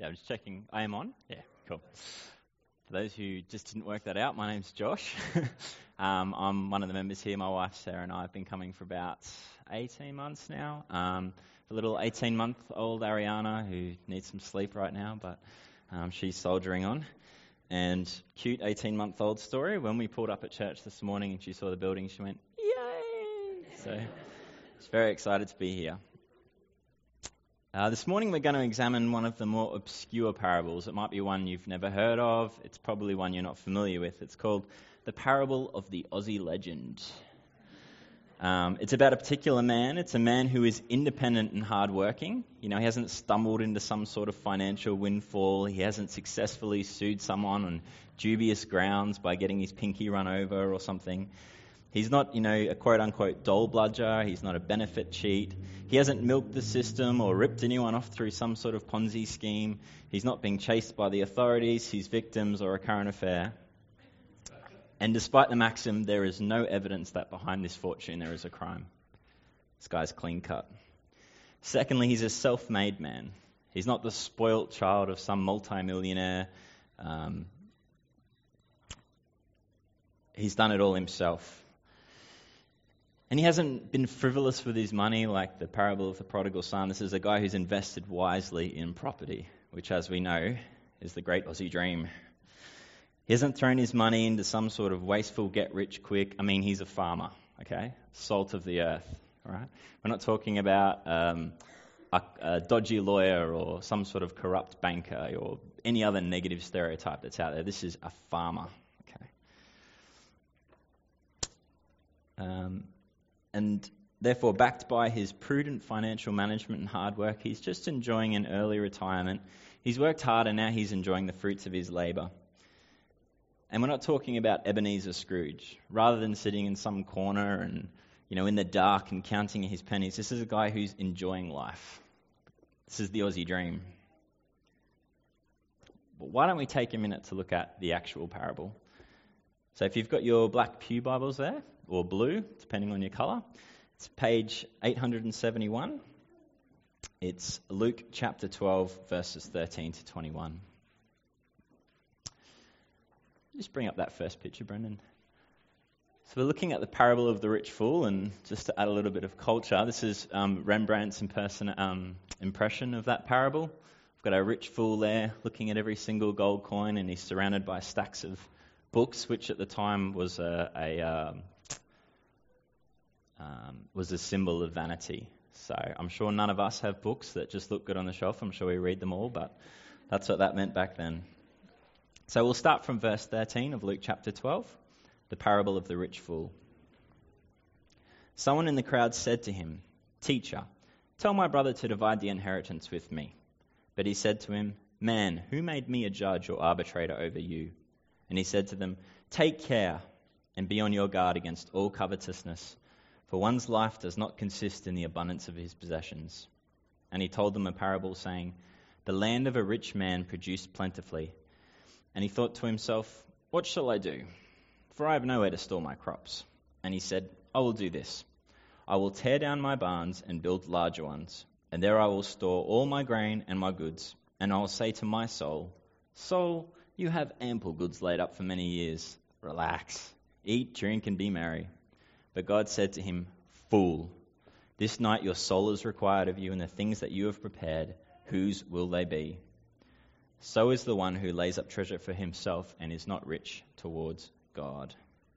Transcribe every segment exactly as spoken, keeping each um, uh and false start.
Yeah, I'm just checking. I am on? Yeah, cool. For those who just didn't work that out, my name's Josh. um, I'm one of the members here. My wife Sarah and I have been coming for about eighteen months now. Um, a little eighteen-month-old Ariana who needs some sleep right now, but um, she's soldiering on. And cute eighteen-month-old story, when we pulled up at church this morning and she saw the building, she went, yay! So she's very excited to be here. Uh, this morning we're going to examine one of the more obscure parables. It might be one you've never heard of. It's probably one you're not familiar with. It's called the Parable of the Aussie Legend. Um, it's about a particular man. It's a man who is independent and hardworking. You know, he hasn't stumbled into some sort of financial windfall. He hasn't successfully sued someone on dubious grounds by getting his pinky run over or something. He's not, you know, a quote-unquote dole bludger. He's not a benefit cheat. He hasn't milked the system or ripped anyone off through some sort of Ponzi scheme. He's not being chased by the authorities, his victims, or a current affair. And despite the maxim, there is no evidence that behind this fortune there is a crime. This guy's clean cut. Secondly, he's a self-made man. He's not the spoilt child of some multimillionaire. Um, he's done it all himself. And he hasn't been frivolous with his money like the parable of the prodigal son. This is a guy who's invested wisely in property, which, as we know, is the great Aussie dream. He hasn't thrown his money into some sort of wasteful get-rich-quick. I mean, he's a farmer, okay? Salt of the earth, all right? We're not talking about um, a, a dodgy lawyer or some sort of corrupt banker or any other negative stereotype that's out there. This is a farmer, okay? Um... And therefore, backed by his prudent financial management and hard work, he's just enjoying an early retirement. He's worked hard and now he's enjoying the fruits of his labour. And we're not talking about Ebenezer Scrooge. Rather than sitting in some corner and, you know, in the dark and counting his pennies, this is a guy who's enjoying life. This is the Aussie dream. But why don't we take a minute to look at the actual parable? So if you've got your black pew Bibles there, or blue, depending on your colour, it's page eight hundred seventy-one. It's Luke chapter twelve, verses thirteen to twenty-one. Just bring up that first picture, Brendan. So we're looking at the parable of the rich fool, and just to add a little bit of culture, this is um, Rembrandt's imperson- um, impression of that parable. We've got a rich fool there looking at every single gold coin, and he's surrounded by stacks of books, which at the time was a, a um, um, was a symbol of vanity. So I'm sure none of us have books that just look good on the shelf. I'm sure we read them all, but that's what that meant back then. So we'll start from verse thirteen of Luke chapter twelve, the parable of the rich fool. Someone in the crowd said to him, "Teacher, tell my brother to divide the inheritance with me." But he said to him, "Man, who made me a judge or arbitrator over you?" And he said to them, "Take care and be on your guard against all covetousness, for one's life does not consist in the abundance of his possessions." And he told them a parable, saying, "The land of a rich man produced plentifully. And he thought to himself, 'What shall I do? For I have nowhere to store my crops.' And he said, 'I will do this. I will tear down my barns and build larger ones, and there I will store all my grain and my goods. And I will say to my soul, Soul, you have ample goods laid up for many years. Relax, eat, drink, and be merry.' But God said to him, 'Fool, this night your soul is required of you, and the things that you have prepared, whose will they be? So is the one who lays up treasure for himself and is not rich towards God.'"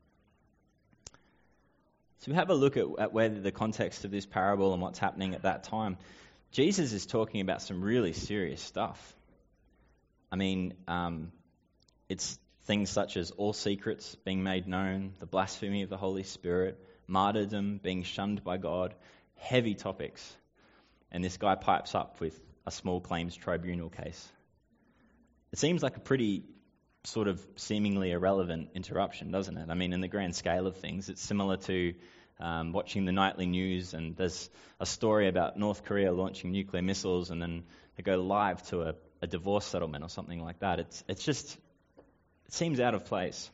So we have a look at, at where the context of this parable and what's happening at that time. Jesus is talking about some really serious stuff. I mean, um, it's things such as all secrets being made known, the blasphemy of the Holy Spirit, martyrdom, being shunned by God, heavy topics. And this guy pipes up with a small claims tribunal case. It seems like a pretty sort of seemingly irrelevant interruption, doesn't it? I mean, in the grand scale of things, it's similar to um, watching the nightly news, and there's a story about North Korea launching nuclear missiles, and then they go live to a, a divorce settlement or something like that. It's it's just, it seems out of place.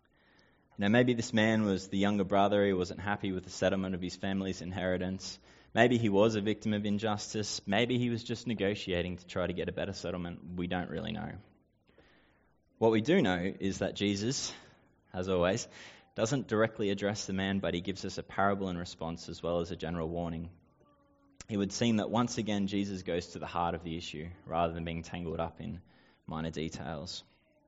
You know, maybe this man was the younger brother. He wasn't happy with the settlement of his family's inheritance. Maybe he was a victim of injustice. Maybe he was just negotiating to try to get a better settlement. We don't really know. What we do know is that Jesus, as always, doesn't directly address the man, but he gives us a parable in response as well as a general warning. It would seem that once again Jesus goes to the heart of the issue rather than being tangled up in minor details.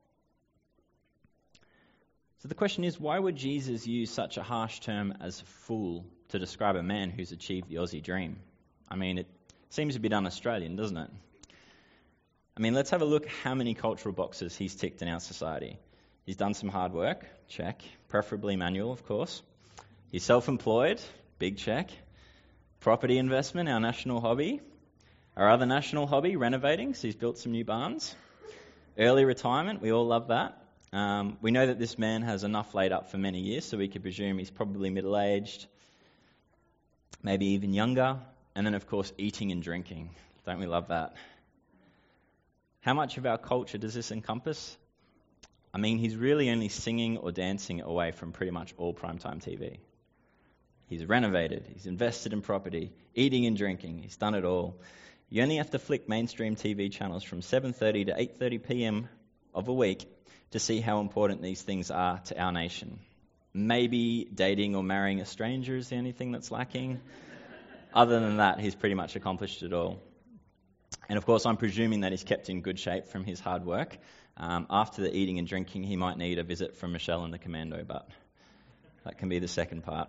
So the question is, why would Jesus use such a harsh term as fool to describe a man who's achieved the Aussie dream? I mean, it seems a bit un-Australian, doesn't it? I mean, let's have a look how many cultural boxes he's ticked in our society. He's done some hard work, check. Preferably manual, of course. He's self-employed, big check. Property investment, our national hobby. Our other national hobby, renovating, so he's built some new barns. Early retirement, we all love that. Um, we know that this man has enough laid up for many years, so we could presume he's probably middle-aged, maybe even younger. And then, of course, eating and drinking. Don't we love that? How much of our culture does this encompass? I mean, he's really only singing or dancing away from pretty much all primetime T V. He's renovated, he's invested in property, eating and drinking, he's done it all. You only have to flick mainstream T V channels from seven thirty to eight thirty p.m. of a week to see how important these things are to our nation. Maybe dating or marrying a stranger is the only thing that's lacking. Other than that, he's pretty much accomplished it all. And of course, I'm presuming that he's kept in good shape from his hard work. Um, after the eating and drinking, he might need a visit from Michelle and the commando, but that can be the second part.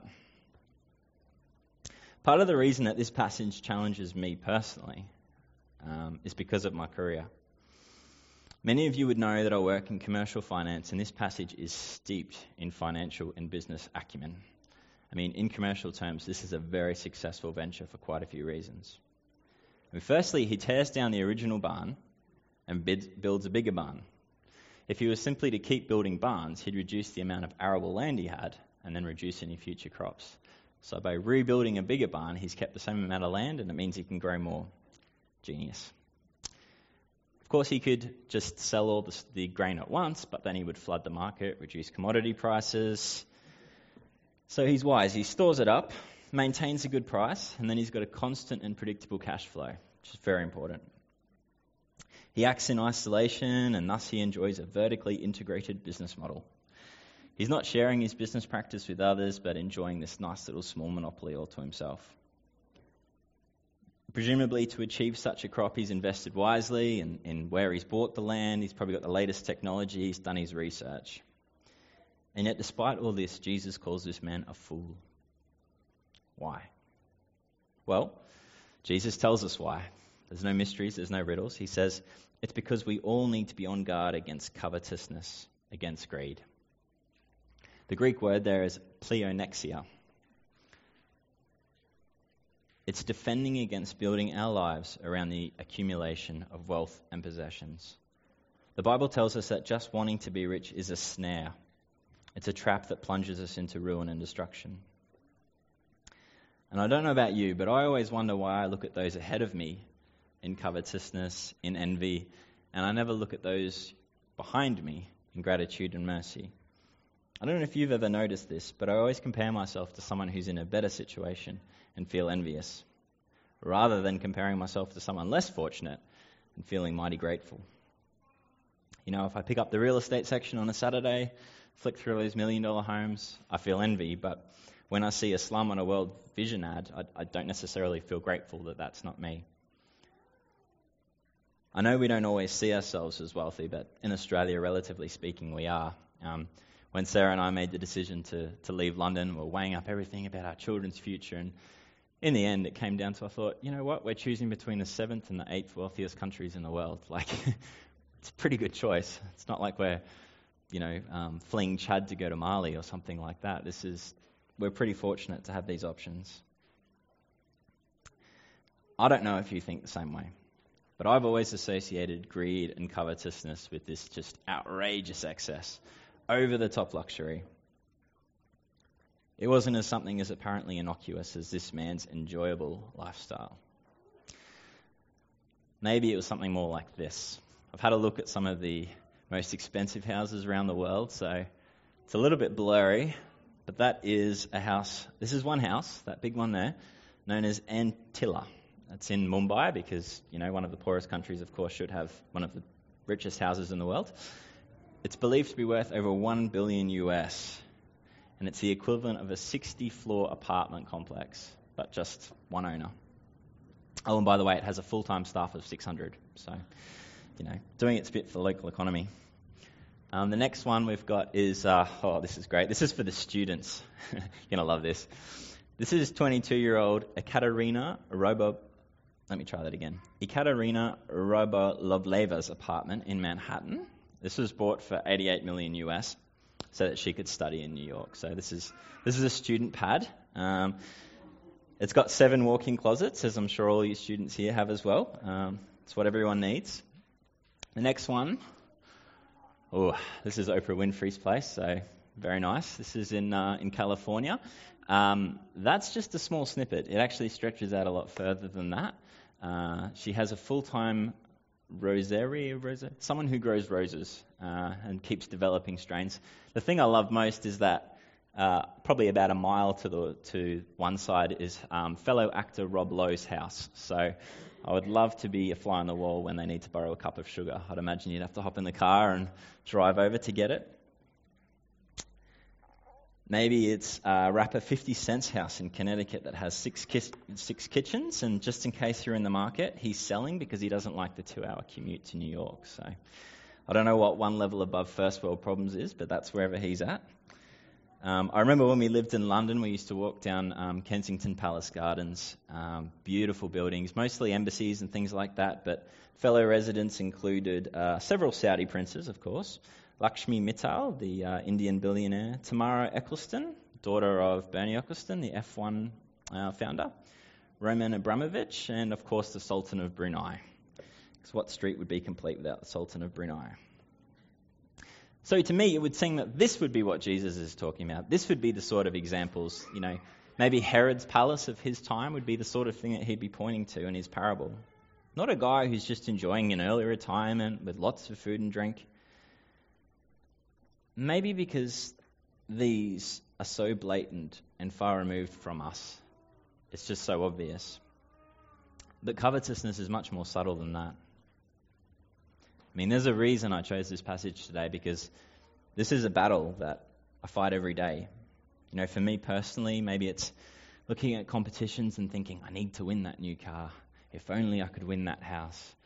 Part of the reason that this passage challenges me personally um, is because of my career. Many of you would know that I work in commercial finance, and this passage is steeped in financial and business acumen. I mean, in commercial terms, this is a very successful venture for quite a few reasons. And firstly, he tears down the original barn and bid, builds a bigger barn. If he was simply to keep building barns, he'd reduce the amount of arable land he had and then reduce any future crops. So by rebuilding a bigger barn, he's kept the same amount of land, and it means he can grow more. Genius. Of course, he could just sell all the, the grain at once, but then he would flood the market, reduce commodity prices. So he's wise. He stores it up, maintains a good price, and then he's got a constant and predictable cash flow, which is very important. He acts in isolation, and thus he enjoys a vertically integrated business model. He's not sharing his business practice with others, but enjoying this nice little small monopoly all to himself. Presumably, to achieve such a crop, he's invested wisely in, in where he's bought the land. He's probably got the latest technology. He's done his research. And yet, despite all this, Jesus calls this man a fool. Why? Well, Jesus tells us why. There's no mysteries, there's no riddles. He says, it's because we all need to be on guard against covetousness, against greed. The Greek word there is pleonexia. It's defending against building our lives around the accumulation of wealth and possessions. The Bible tells us that just wanting to be rich is a snare. It's a trap that plunges us into ruin and destruction. And I don't know about you, but I always wonder why I look at those ahead of me in covetousness, in envy, and I never look at those behind me in gratitude and mercy. I don't know if you've ever noticed this, but I always compare myself to someone who's in a better situation and feel envious, rather than comparing myself to someone less fortunate and feeling mighty grateful. You know, if I pick up the real estate section on a Saturday, flick through those million dollar homes, I feel envy, but when I see a slum on a World Vision ad, I, I don't necessarily feel grateful that that's not me. I know we don't always see ourselves as wealthy, but in Australia, relatively speaking, we are. Um, when Sarah and I made the decision to, to leave London, we were weighing up everything about our children's future, and in the end, it came down to, I thought, you know what, we're choosing between the seventh and the eighth wealthiest countries in the world. Like, it's a pretty good choice. It's not like we're, you know, um, fleeing Chad to go to Mali or something like that. This is, we're pretty fortunate to have these options. I don't know if you think the same way, but I've always associated greed and covetousness with this just outrageous excess, over-the-top luxury. It wasn't as something as apparently innocuous as this man's enjoyable lifestyle. Maybe it was something more like this. I've had a look at some of the most expensive houses around the world, so it's a little bit blurry, but that is a house. This is one house, that big one there. known as Antilla. That's in Mumbai because, you know, one of the poorest countries, of course, should have one of the richest houses in the world. It's believed to be worth over one billion U S, and it's the equivalent of a sixty-floor apartment complex, but just one owner. Oh, and by the way, it has a full-time staff of six hundred, so, you know, doing its bit for the local economy. Um, the next one we've got is, uh, oh, this is great. This is for the students. You're going to love this. This is twenty-two-year-old Ekaterina Robo... Let me try that again. Ekaterina Robolovleva's apartment in Manhattan. This was bought for eighty-eight million U S so that she could study in New York. So this is this is a student pad. Um, it's got seven walk-in closets, as I'm sure all you students here have as well. Um, it's what everyone needs. The next one, oh, this is Oprah Winfrey's place, so very nice. This is in uh, in California. Um, that's just a small snippet. It actually stretches out a lot further than that. Uh, she has a full-time rosary, rosa, someone who grows roses uh, and keeps developing strains. The thing I love most is that uh, probably about a mile to the to one side is um, fellow actor Rob Lowe's house. So I would love to be a fly on the wall when they need to borrow a cup of sugar. I'd imagine you'd have to hop in the car and drive over to get it. Maybe it's uh, Rapper fifty Cent's house in Connecticut that has six ki- six kitchens, and just in case you're in the market, he's selling because he doesn't like the two-hour commute to New York. So I don't know what one level above first world problems is, but that's wherever he's at. Um, I remember when we lived in London, we used to walk down um, Kensington Palace Gardens, um, beautiful buildings, mostly embassies and things like that, but fellow residents included uh, several Saudi princes, of course, Lakshmi Mittal, the uh, Indian billionaire, Tamara Eccleston, daughter of Bernie Eccleston, the F one uh, founder, Roman Abramovich, and of course the Sultan of Brunei. Because what street would be complete without the Sultan of Brunei? So to me, it would seem that this would be what Jesus is talking about. This would be the sort of examples, you know, maybe Herod's palace of his time would be the sort of thing that he'd be pointing to in his parable. Not a guy who's just enjoying an early retirement with lots of food and drink. Maybe because these are so blatant and far removed from us. It's just so obvious. But covetousness is much more subtle than that. I mean, there's a reason I chose this passage today, because this is a battle that I fight every day. You know, for me personally, maybe it's looking at competitions and thinking, I need to win that new car. If only I could win that house.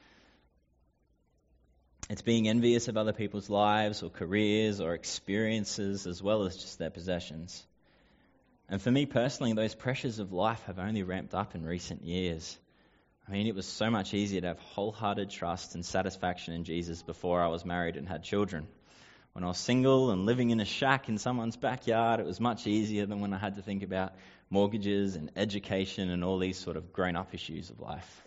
It's being envious of other people's lives or careers or experiences as well as just their possessions. And for me personally, those pressures of life have only ramped up in recent years. I mean, it was so much easier to have wholehearted trust and satisfaction in Jesus before I was married and had children. When I was single and living in a shack in someone's backyard, it was much easier than when I had to think about mortgages and education and all these sort of grown-up issues of life.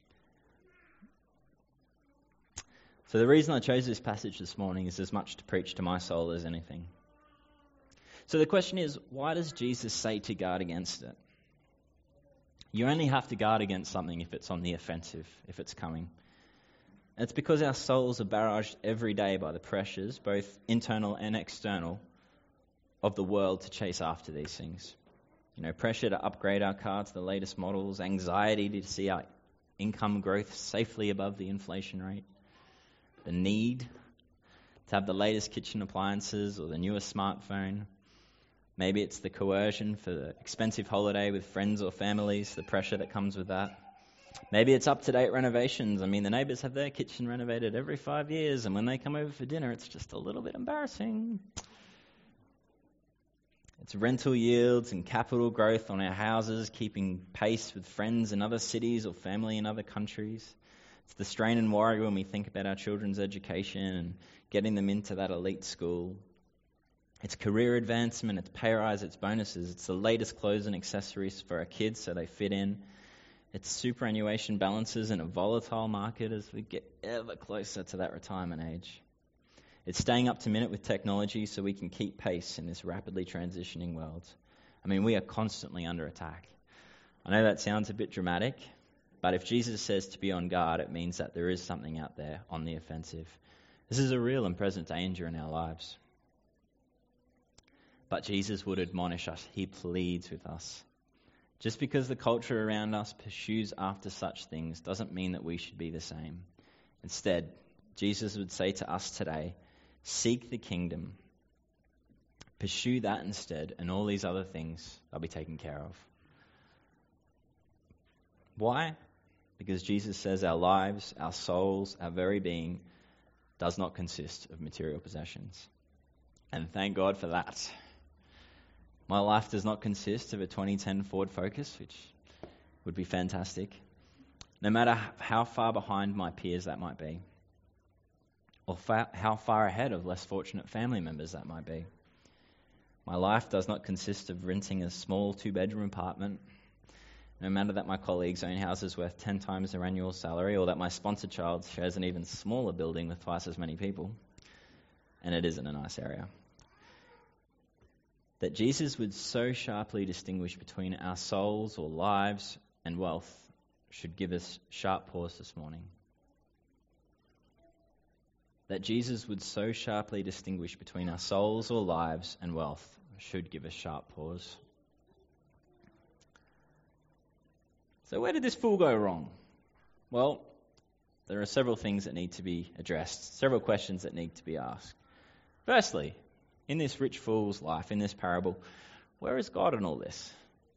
So the reason I chose this passage this morning is as much to preach to my soul as anything. So the question is, why does Jesus say to guard against it? You only have to guard against something if it's on the offensive, if it's coming. And it's because our souls are barraged every day by the pressures, both internal and external, of the world to chase after these things. You know, pressure to upgrade our car to the latest models, anxiety to see our income growth safely above the inflation rate, the need to have the latest kitchen appliances or the newest smartphone. Maybe it's the coercion for the expensive holiday with friends or families, the pressure that comes with that. Maybe it's up-to-date renovations. I mean, the neighbours have their kitchen renovated every five years, and when they come over for dinner, it's just a little bit embarrassing. It's rental yields and capital growth on our houses, keeping pace with friends in other cities or family in other countries. It's the strain and worry when we think about our children's education and getting them into that elite school. It's career advancement, it's pay rise, it's bonuses, it's the latest clothes and accessories for our kids so they fit in. It's superannuation balances in a volatile market as we get ever closer to that retirement age. It's staying up to minute with technology so we can keep pace in this rapidly transitioning world. I mean, we are constantly under attack. I know that sounds a bit dramatic, but if Jesus says to be on guard, it means that there is something out there on the offensive. This is a real and present danger in our lives. But Jesus would admonish us. He pleads with us. Just because the culture around us pursues after such things doesn't mean that we should be the same. Instead, Jesus would say to us today, seek the kingdom, pursue that instead, and all these other things they'll be taken care of. Why? Because Jesus says our lives, our souls, our very being does not consist of material possessions. And thank God for that. My life does not consist of a twenty ten Ford Focus, which would be fantastic, no matter how far behind my peers that might be, or fa- how far ahead of less fortunate family members that might be. My life does not consist of renting a small two-bedroom apartment, no matter that my colleagues own houses worth ten times their annual salary, or that my sponsored child shares an even smaller building with twice as many people, and it isn't a nice area. That Jesus would so sharply distinguish between our souls or lives and wealth should give us sharp pause this morning. That Jesus would so sharply distinguish between our souls or lives and wealth should give us sharp pause. So where did this fool go wrong? Well, there are several things that need to be addressed, several questions that need to be asked. Firstly, in this rich fool's life, in this parable, where is God in all this?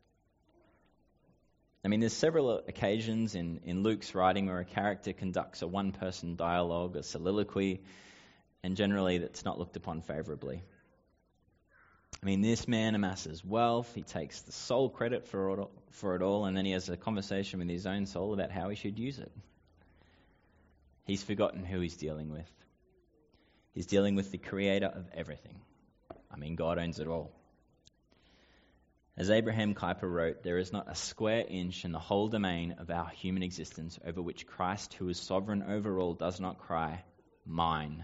I mean, there's several occasions in, in Luke's writing where a character conducts a one-person dialogue, a soliloquy, and generally that's not looked upon favourably. I mean, this man amasses wealth, he takes the sole credit for it, all, for it all, and then he has a conversation with his own soul about how he should use it. He's forgotten who he's dealing with. He's dealing with the creator of everything. I mean, God owns it all. As Abraham Kuyper wrote, there is not a square inch in the whole domain of our human existence over which Christ, who is sovereign over all, does not cry, mine,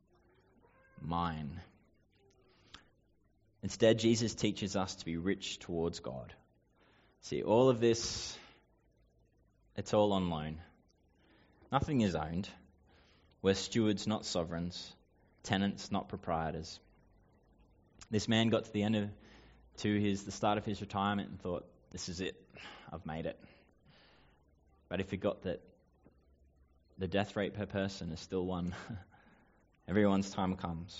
mine. Instead, Jesus teaches us to be rich towards God. See, all of this, it's all on loan. Nothing is owned. We're stewards, not sovereigns. Tenants, not proprietors. This man got to the end of to his the start of his retirement and thought, this is it, I've made it. But he forgot that the death rate per person is still one. Everyone's time comes.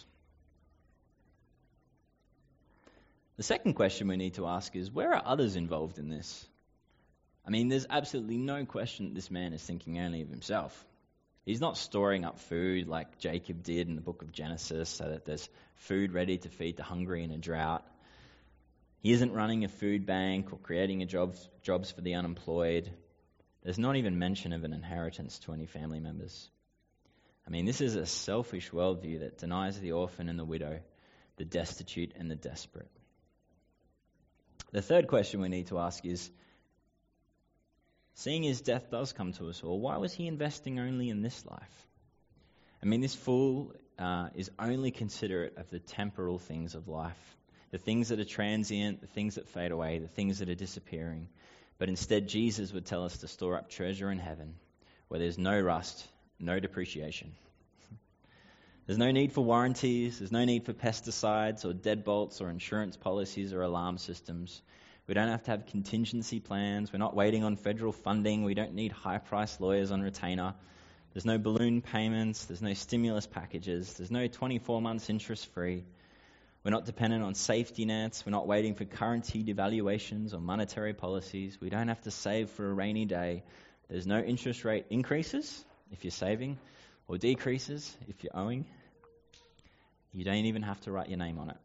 The second question we need to ask is, where are others involved in this? I mean, there's absolutely no question that this man is thinking only of himself. He's not storing up food like Jacob did in the book of Genesis so that there's food ready to feed the hungry in a drought. He isn't running a food bank or creating a jobs, jobs for the unemployed. There's not even mention of an inheritance to any family members. I mean, this is a selfish worldview that denies the orphan and the widow, the destitute and the desperate. The third question we need to ask is, seeing his death does come to us all, why was he investing only in this life? I mean, this fool uh, is only considerate of the temporal things of life, the things that are transient, the things that fade away, the things that are disappearing. But instead, Jesus would tell us to store up treasure in heaven, where there's no rust, no depreciation. There's no need for warranties, there's no need for pesticides or deadbolts or insurance policies or alarm systems. We don't have to have contingency plans. We're not waiting on federal funding. We don't need high-priced lawyers on retainer. There's no balloon payments. There's no stimulus packages. There's no twenty-four months interest-free. We're not dependent on safety nets. We're not waiting for currency devaluations or monetary policies. We don't have to save for a rainy day. There's no interest rate increases if you're saving or decreases if you're owing. You don't even have to write your name on it.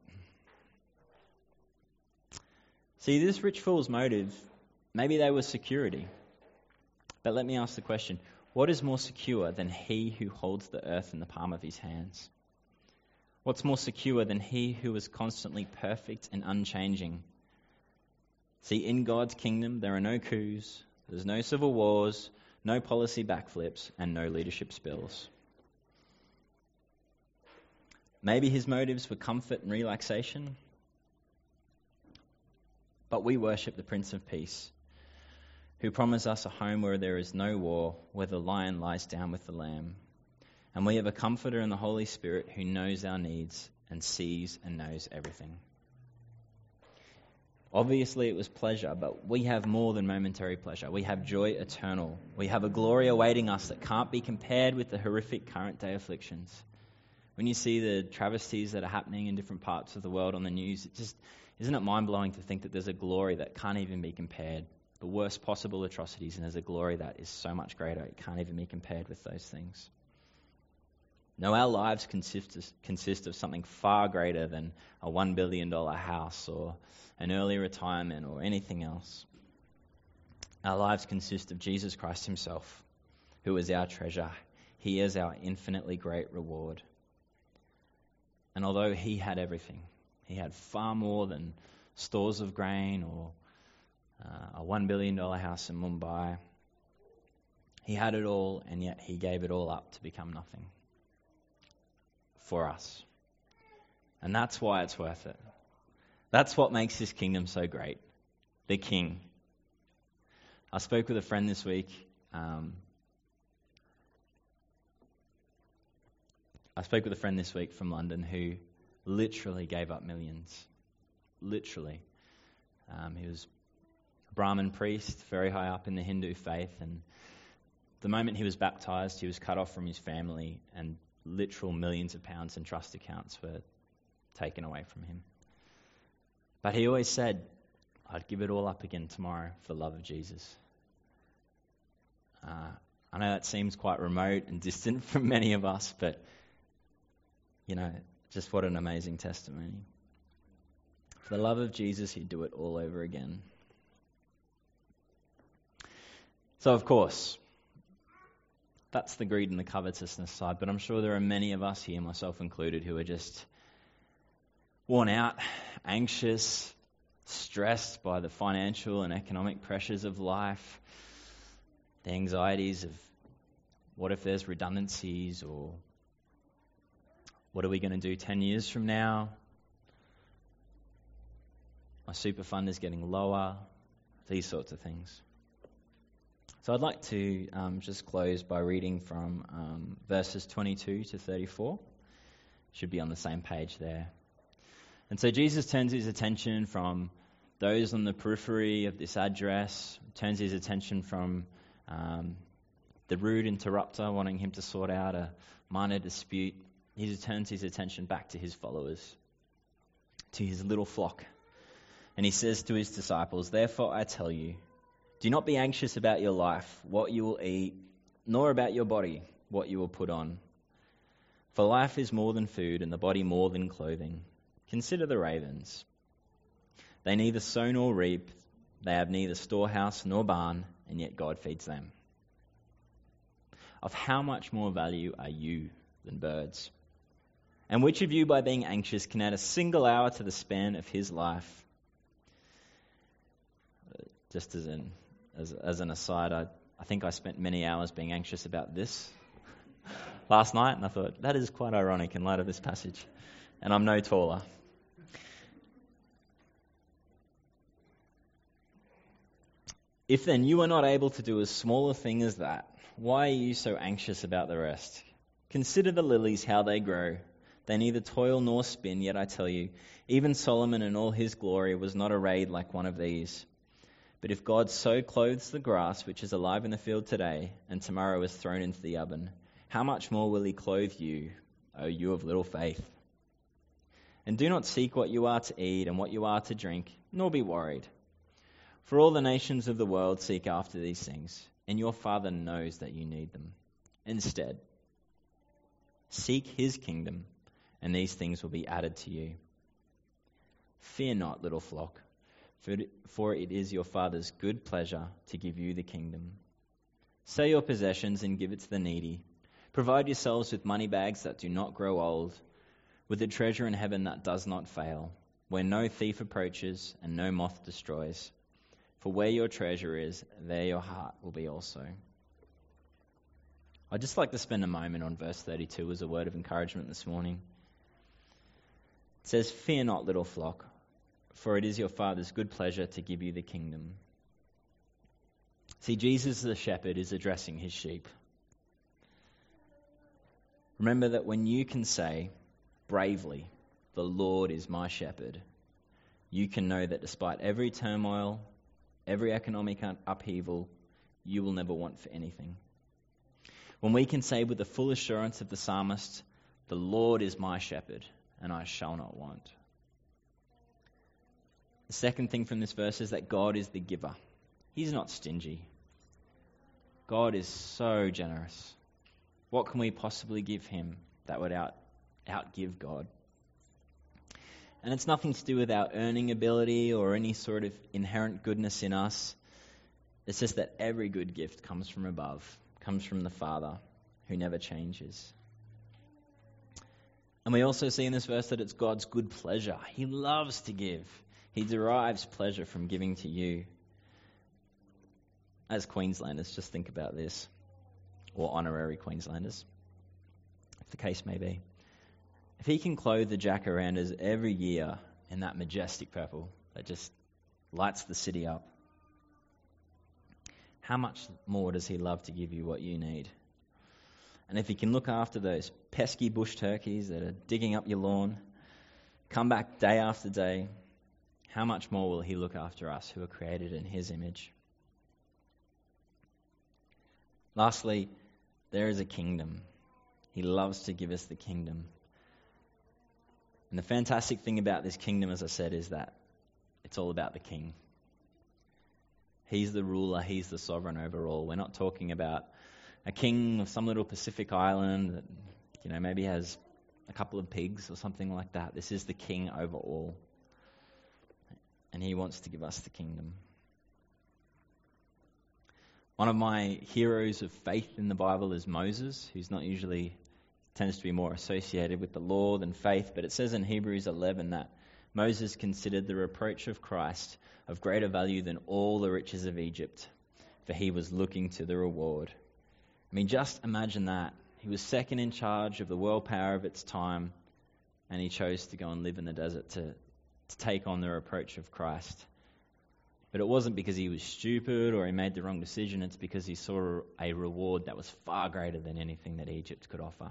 See, this rich fool's motive, maybe they were security. But let me ask the question, what is more secure than he who holds the earth in the palm of his hands? What's more secure than he who is constantly perfect and unchanging? See, in God's kingdom, there are no coups, there's no civil wars, no policy backflips, and no leadership spills. Maybe his motives were comfort and relaxation, but we worship the Prince of Peace, who promised us a home where there is no war, where the lion lies down with the lamb. And we have a comforter in the Holy Spirit who knows our needs and sees and knows everything. Obviously, it was pleasure, but we have more than momentary pleasure. We have joy eternal. We have a glory awaiting us that can't be compared with the horrific current day afflictions. When you see the travesties that are happening in different parts of the world on the news, it just isn't it mind-blowing to think that there's a glory that can't even be compared? The worst possible atrocities, and there's a glory that is so much greater, it can't even be compared with those things. No, our lives consist of, consist of something far greater than a one billion dollars house or an early retirement or anything else. Our lives consist of Jesus Christ himself, who is our treasure. He is our infinitely great reward. And although he had everything, he had far more than stores of grain or uh, a one billion dollars house in Mumbai. He had it all, and yet he gave it all up to become nothing for us. And that's why it's worth it. That's what makes his kingdom so great. The King. I spoke with a friend this week. Um, I spoke with a friend this week from London who literally gave up millions. Literally. Um, he was a Brahmin priest, very high up in the Hindu faith, and the moment he was baptized, he was cut off from his family, and literal millions of pounds in trust accounts were taken away from him. But he always said, I'd give it all up again tomorrow for the love of Jesus. Uh, I know that seems quite remote and distant from many of us, but, you know, just what an amazing testimony. For the love of Jesus, he'd do it all over again. So, of course, that's the greed and the covetousness side, but I'm sure there are many of us here, myself included, who are just worn out, anxious, stressed by the financial and economic pressures of life, the anxieties of what if there's redundancies, or what are we going to do ten years from now? My super fund is getting lower, these sorts of things. So I'd like to um, just close by reading from um, verses twenty-two to thirty-four. Should be on the same page there. And so Jesus turns his attention from those on the periphery of this address, turns his attention from um, the rude interrupter wanting him to sort out a minor dispute. He turns his attention back to his followers, to his little flock. And he says to his disciples, "Therefore I tell you, do not be anxious about your life, what you will eat, nor about your body, what you will put on. For life is more than food, and the body more than clothing. Consider the ravens. They neither sow nor reap, they have neither storehouse nor barn, and yet God feeds them. Of how much more value are you than birds? And which of you, by being anxious, can add a single hour to the span of his life?" Just as an as, as an aside, I, I think I spent many hours being anxious about this last night, and I thought, that is quite ironic in light of this passage. And I'm no taller. If then you are not able to do as small a thing as that, why are you so anxious about the rest? Consider the lilies, how they grow. They neither toil nor spin, yet I tell you, even Solomon in all his glory was not arrayed like one of these. But if God so clothes the grass, which is alive in the field today, and tomorrow is thrown into the oven, how much more will he clothe you, O you of little faith? And do not seek what you are to eat and what you are to drink, nor be worried. For all the nations of the world seek after these things, and your Father knows that you need them. Instead, seek his kingdom, and these things will be added to you. Fear not, little flock, for it is your Father's good pleasure to give you the kingdom. Sell your possessions and give it to the needy. Provide yourselves with money bags that do not grow old, with a treasure in heaven that does not fail, where no thief approaches and no moth destroys. For where your treasure is, there your heart will be also. I'd just like to spend a moment on verse thirty-two as a word of encouragement this morning. It says, "Fear not, little flock, for it is your Father's good pleasure to give you the kingdom." See, Jesus the shepherd is addressing his sheep. Remember that when you can say bravely, "The Lord is my shepherd," you can know that despite every turmoil, every economic un- upheaval, you will never want for anything. When we can say with the full assurance of the psalmist, "The Lord is my shepherd, and I shall not want." The second thing from this verse is that God is the giver. He's not stingy. God is so generous. What can we possibly give him that would out outgive God? And it's nothing to do with our earning ability or any sort of inherent goodness in us. It's just that every good gift comes from above, comes from the Father who never changes. And we also see in this verse that it's God's good pleasure. He loves to give. He derives pleasure from giving to you. As Queenslanders, just think about this, or honorary Queenslanders, if the case may be. If he can clothe the jacarandas every year in that majestic purple that just lights the city up, how much more does he love to give you what you need? And if he can look after those pesky bush turkeys that are digging up your lawn, come back day after day, how much more will he look after us who are created in his image? Lastly, there is a kingdom. He loves to give us the kingdom. And the fantastic thing about this kingdom, as I said, is that it's all about the king. He's the ruler, he's the sovereign over all. We're not talking about a king of some little Pacific island that, you know, maybe has a couple of pigs or something like that. This is the king over all. And he wants to give us the kingdom. One of my heroes of faith in the Bible is Moses, who's not usually, tends to be more associated with the law than faith, but it says in Hebrews eleven that Moses considered the reproach of Christ of greater value than all the riches of Egypt, for he was looking to the reward. I mean, just imagine that. He was second in charge of the world power of its time, and he chose to go and live in the desert to, to take on the reproach of Christ. But it wasn't because he was stupid or he made the wrong decision. It's because he saw a reward that was far greater than anything that Egypt could offer.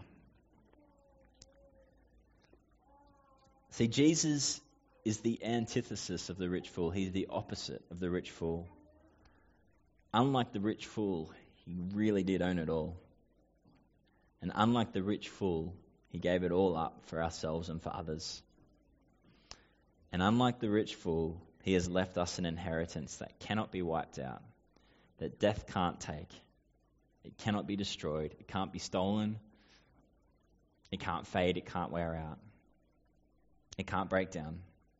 See, Jesus is the antithesis of the rich fool. He's the opposite of the rich fool. Unlike the rich fool, he really did own it all. And unlike the rich fool, he gave it all up for ourselves and for others. And unlike the rich fool, he has left us an inheritance that cannot be wiped out, that death can't take. It cannot be destroyed. It can't be stolen. It can't fade. It can't wear out. It can't break down.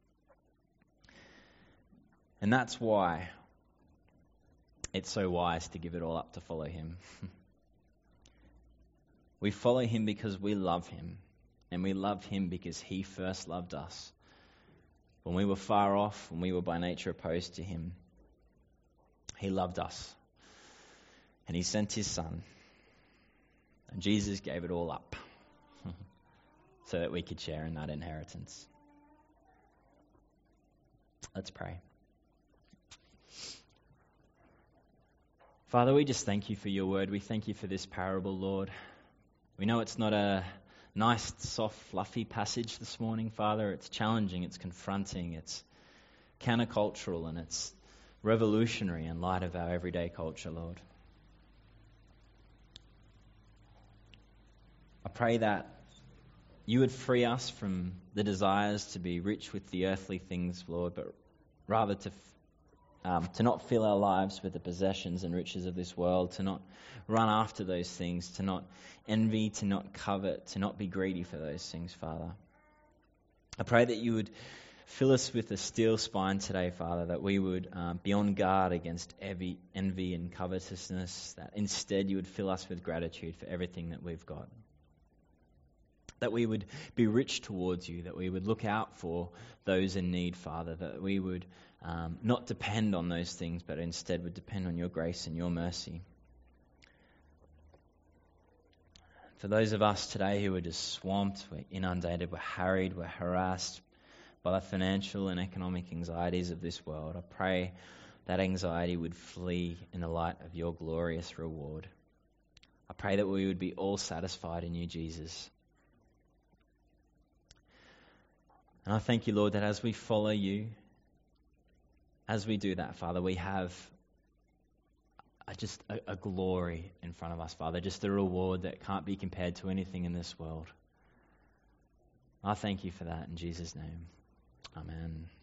And that's why it's so wise to give it all up to follow him. We follow him because we love him, and we love him because he first loved us. When we were far off, when we were by nature opposed to him, he loved us. And he sent his son. And Jesus gave it all up so that we could share in that inheritance. Let's pray. Father, we just thank you for your word. We thank you for this parable, Lord. We know it's not a nice, soft, fluffy passage this morning, Father. It's challenging, it's confronting, it's countercultural, and it's revolutionary in light of our everyday culture, Lord. I pray that you would free us from the desires to be rich with the earthly things, Lord, but rather to um, to not fill our lives with the possessions and riches of this world, to not run after those things, to not envy, to not covet, to not be greedy for those things, Father. I pray that you would fill us with a steel spine today, Father, that we would um, be on guard against every envy and covetousness, that instead you would fill us with gratitude for everything that we've got. That we would be rich towards you, that we would look out for those in need, Father, that we would um, not depend on those things, but instead would depend on your grace and your mercy. For those of us today who are just swamped, we're inundated, we're harried, we're harassed by the financial and economic anxieties of this world, I pray that anxiety would flee in the light of your glorious reward. I pray that we would be all satisfied in you, Jesus. And I thank you, Lord, that as we follow you, as we do that, Father, we have a, just a, a glory in front of us, Father, just a reward that can't be compared to anything in this world. I thank you for that in Jesus' name. Amen.